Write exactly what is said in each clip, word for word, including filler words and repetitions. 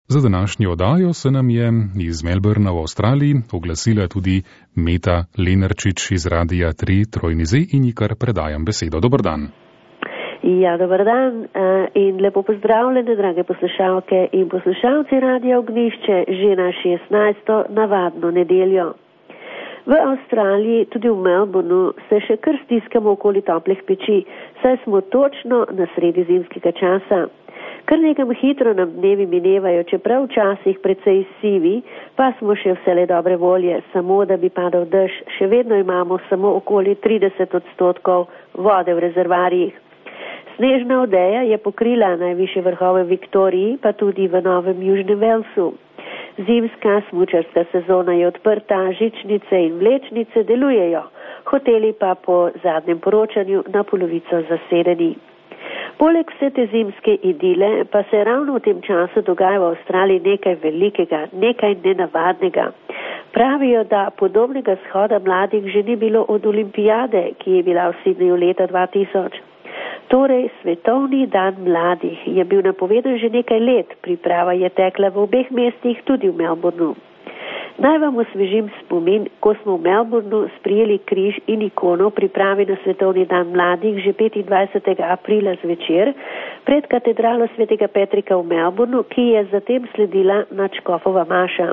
Za današnjo oddajo se nam je iz Melbourna v Avstraliji oglasila tudi Meta Lenarčič iz Radia tri Trojni Z in ji kar predajam besedo. Dobar dan. Ja, dobar dan in lepo pozdravljene, drage poslušalke in poslušalci Radia Ognišče, že na šestnajsto navadno nedeljo. V Avstraliji, tudi v Melbournu, se še kar stiskamo okoli toplih peči, saj smo točno na sredi zimskega časa. Kar nekam hitro nam dnevi minevajo, čeprav včasih precej sivi, pa smo še vsele dobre volje, samo da bi padal dež, še vedno imamo samo okoli trideset odstotkov vode v rezervarjih. Snežna odeja je pokrila najvišje vrhove v Viktoriji, pa tudi v Novem Južnem Velsu. Zimska smučarska sezona je odprta, žičnice in vlečnice delujejo, hoteli pa po zadnjem poročanju na polovico zasedeni. Poleg vse te zimske idile pa se ravno v tem času dogaja v Avstraliji nekaj velikega, nekaj nenavadnega. Pravijo, da podobnega shoda mladih že ni bilo od olimpijade, ki je bila v Sydneyju leta dva tisoč. Torej, Svetovni dan mladih je bil napovedan že nekaj let, priprava je tekla v obeh mestih, tudi v Melbournu. Naj vam osvežim spomin, ko smo v Melbournu sprijeli križ in ikono pripravi na Svetovni dan mladih že petindvajsetega aprila zvečer pred katedralo svetega Petrika v Melbournu, ki je zatem sledila nadškofova maša.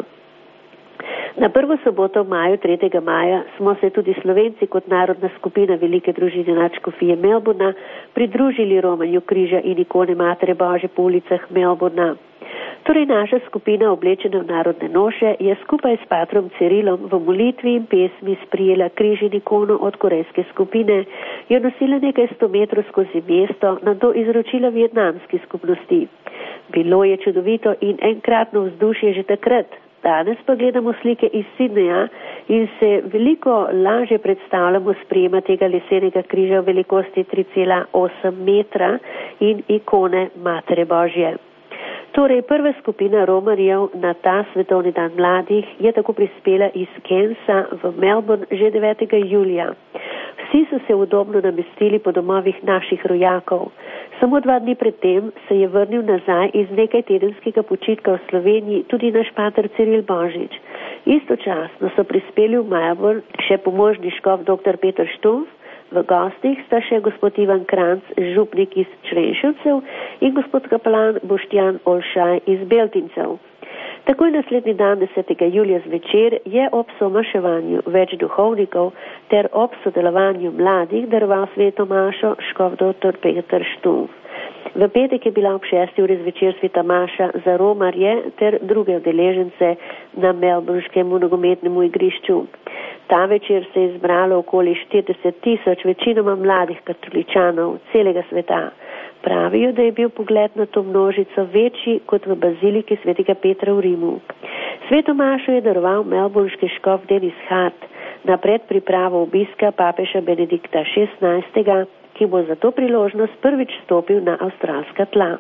Na prvo soboto v maju, tretjega maja, smo se tudi Slovenci kot narodna skupina Velike družine nadškofije Melbourna pridružili romanju križa in ikone Matere Božje po ulicah Melbourna. Torej naša skupina, oblečena v narodne noše, je skupaj s patrom Cirilom v molitvi in pesmi sprijela križ in ikono od korejske skupine, jo nosila nekaj sto metrov skozi mesto, nato izročila vietnamski skupnosti. Bilo je čudovito in enkratno vzdušje že takrat. Danes pa gledamo slike iz Sydneyja in se veliko lažje predstavljamo sprejema tega lesenega križa v velikosti tri cela osem metra in ikone Matere Božje. Torej, prva skupina romarjev na ta Svetovni dan mladih je tako prispela iz Cairnsa v Melbourne že devetega julija. Vsi so se udobno namestili po domovih naših rojakov. Samo dva dni predtem se je vrnil nazaj iz nekaj tedenskega počitka v Sloveniji tudi naš pater Ciril Božič. Istočasno so prispeli v Melbourne še pomožni škof dr. Peter Štumpf, v gostih sta še gospod Ivan Kranc, župnik iz Črenšovcev in gospod kapelan Boštjan Olšaj iz Beltincev. Takoj naslednji dan, desetega julija zvečer, je ob somaševanju več duhovnikov ter ob sodelovanju mladih daroval sveto mašo škof dr. Peter Štumpf. V petek je bila ob šesti uri zvečer sveta maša za romarje ter druge udeležence na melbourneškem nogometnem igrišču. Ta večer se je zbralo okoli štirideset tisoč večinoma mladih katoličanov celega sveta. Pravijo, da je bil pogled na to množico večji kot v baziliki svetega Petra v Rimu. Sveto mašo je daroval melbourneški škof Denis Hart na predpripravo obiska papeža Benedikta šestnajstega, ki bo za to priložnost prvič stopil na avstralska tla.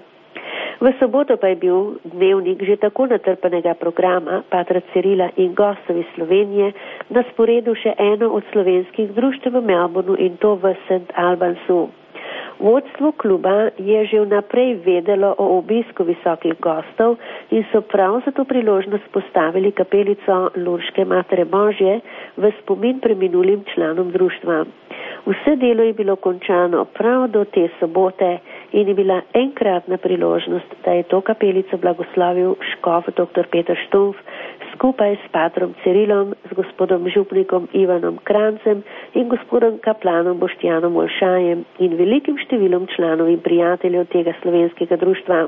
V soboto pa je bil dnevnik že tako natrpanega programa patra Cirila in gostov iz Slovenije na sporedu še eno od slovenskih društev v Melbournu in to v Saint Albansu. Vodstvo kluba je že vnaprej vedelo o obisku visokih gostov in so prav za to priložnost postavili kapelico Lurške Matere Božje v spomin preminulim članom društva. Vse delo je bilo končano prav do te sobote in je bila enkratna priložnost, da je to kapelico blagoslovil škof dr. Peter Štumpf skupaj s patrom Cirilom, z gospodom župnikom Ivanom Krancem in gospodom kaplanom Boštjanom Olšajem in velikim številom članov in prijateljev tega slovenskega društva.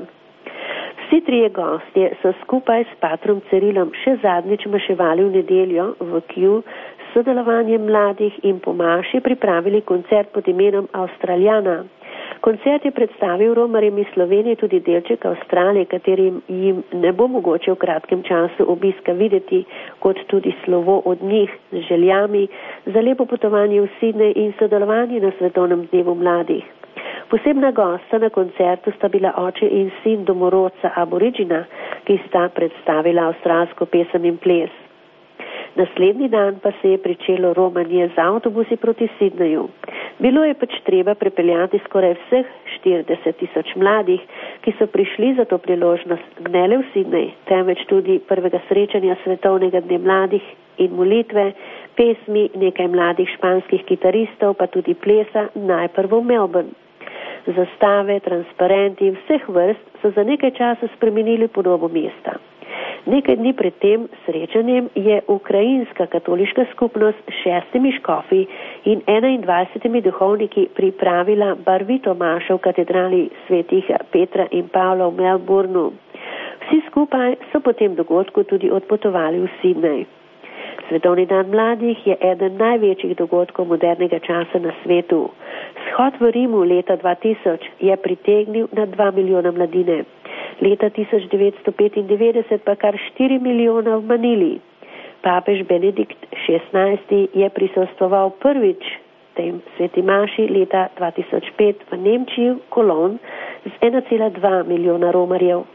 Vsi trije gostje so skupaj s patrom Cirilom še zadnjič maševali v nedeljo v Kew s sodelovanjem mladih in po maši pripravili koncert pod imenom Avstraljana. Koncert je predstavil romarjem iz Slovenije tudi delček Avstralije, katerim jim ne bo mogoče v kratkem času obiska videti, kot tudi slovo od njih z željami za lepo potovanje v Sydney in sodelovanje na Svetovnem dnevu mladih. Posebna gosta na koncertu sta bila oče in sin domorodca Aborigina, ki sta predstavila avstralsko pesem in ples. Naslednji dan pa se je pričelo romanje z avtobusi proti Sydneyju. Bilo je pač treba prepeljati skoraj vseh štirideset tisoč mladih, ki so prišli za to priložnost ne le v Sydney, temveč tudi prvega srečanja svetovnega dne mladih in molitve, pesmi, nekaj mladih španskih kitaristov, pa tudi plesa, najprv v Melbourne. Zastave, transparenti vseh vrst so za nekaj časa spremenili podobo mesta. Nekaj dni pred tem srečanjem je ukrajinska katoliška skupnost s šestimi škofi in enaindvajsetimi duhovniki pripravila barvito mašo v katedrali svetih Petra in Pavla v Melbourneu. Vsi skupaj so po tem dogodku tudi odpotovali v Sydney. Svetovni dan mladih je eden največjih dogodkov modernega časa na svetu. Shod v Rimu leta dva tisoč je pritegnil na dva milijona mladine. Leta tisoč devetsto petindevetdeset pa kar štiri milijona v Manili. Papež Benedikt šestnajsti je prisostoval prvič tem sveti maši leta dva tisoč pet v Nemčiji, Kolon, z ena cela dva milijona romarjev.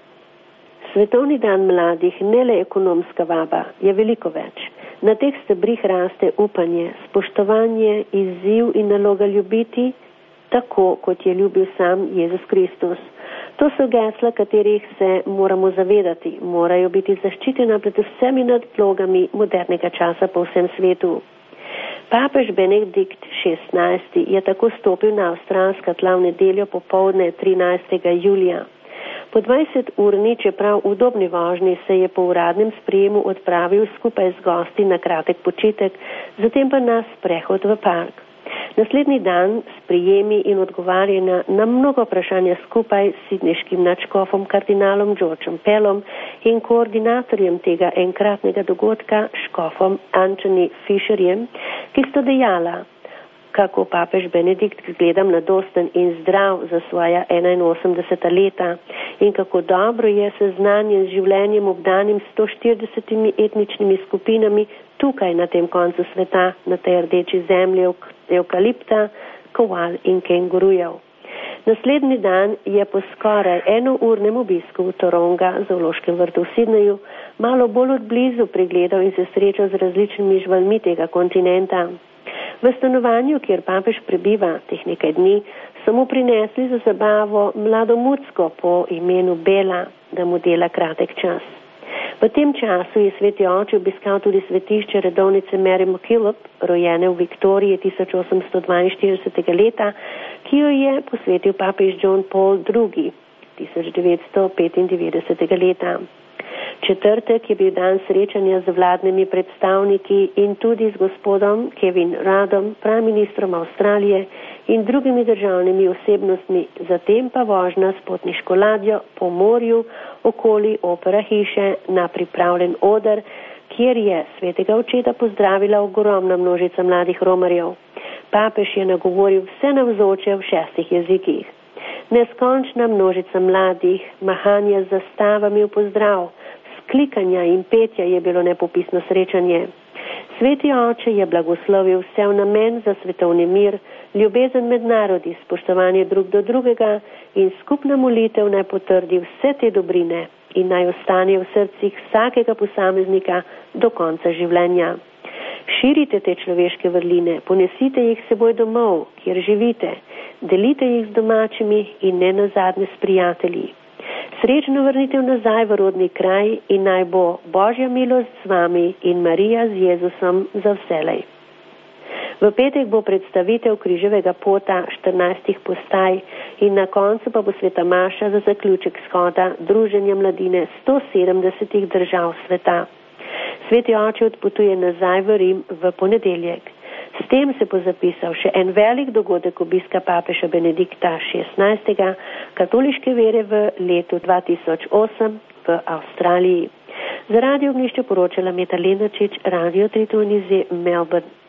Svetovni dan mladih, ne le ekonomska vaba, je veliko več. Na teh stebrih raste upanje, spoštovanje, izziv in naloga ljubiti, tako kot je ljubil sam Jezus Kristus. To so gesla, katerih se moramo zavedati, morajo biti zaščitena pred vsemi nadlogami modernega časa po vsem svetu. Papež Benedikt šestnajsti je tako stopil na avstralska tla v nedeljo popoldne trinajstega julija. Po dvajseturni, čeprav udobni vožnji, se je po uradnem sprejemu odpravil skupaj z gosti na kratek počitek, zatem pa na sprehod v park. Naslednji dan s prijemi in odgovarjanja na mnogo vprašanja skupaj s sidneškim nadškofom kardinalom Georgeom Pellom in koordinatorjem tega enkratnega dogodka škofom Anthony Fisherjem, ki sta dejala, kako papež Benedikt gleda mladosten in zdrav za svoja enainosemdeseta leta in kako dobro je seznanjen z življenjem obdanim sto štiridesetimi etničnimi skupinami tukaj na tem koncu sveta, na tej rdeči zemlji evkalipta, koal in kengurujev. Naslednji dan je po skoraj enournem obisku v Taronga, zoološkem vrtu v Sydneyju, malo bolj odblizu pregledal in se srečal z različnimi živalmi tega kontinenta. V stanovanju, kjer papež prebiva teh nekaj dni, so mu prinesli za zabavo mlado mucko po imenu Bela, da mu dela kratek čas. V tem času je sveti oče obiskal tudi svetišče redovnice Mary MacKillop, rojene v Viktoriji tisoč osemsto dvainštiridesetega leta, ki jo je posvetil papež John Paul drugi tisoč devetsto petindevetdesetega leta. Četrtek je bil dan srečanja z vladnimi predstavniki in tudi z gospodom Kevin Ruddom, prime ministrom Avstralije in drugimi državnimi osebnostmi, zatem pa vožnja s potniško ladjo po morju okoli opera hiše na pripravljen oder, kjer je svetega očeta pozdravila ogromna množica mladih romarjev. Papež je nagovoril vse navzoče v šestih jezikih. Neskončna množica mladih, mahanja z zastavami v pozdrav, sklikanja in petja je bilo nepopisno srečanje. Sveti oče je blagoslovil vse v namen za svetovni mir, ljubezen med narodi, spoštovanje drug do drugega in skupna molitev naj potrdi vse te dobrine in naj ostane v srcih vsakega posameznika do konca življenja. Širite te človeške vrline, ponesite jih seboj domov, kjer živite, delite jih z domačimi in ne nazadnje s prijatelji. Srečno vrnitev nazaj v rodni kraj in naj bo Božja milost z vami in Marija z Jezusom za vselej. V petek bo predstavitev križevega pota štirinajstih postaj in na koncu pa bo sveta maša za zaključek shoda druženja mladine sto sedemdesetih držav sveta. Sveti oče odpotuje nazaj v Rim v ponedeljek. S tem se bo zapisal še en velik dogodek obiska papeža Benedikta šestnajstega katoliške vere v letu dva tisoč osem v Avstraliji. Za Radio Ognjišče poročala Meta Lenarčič, Radio Tritonizije, Melbourne.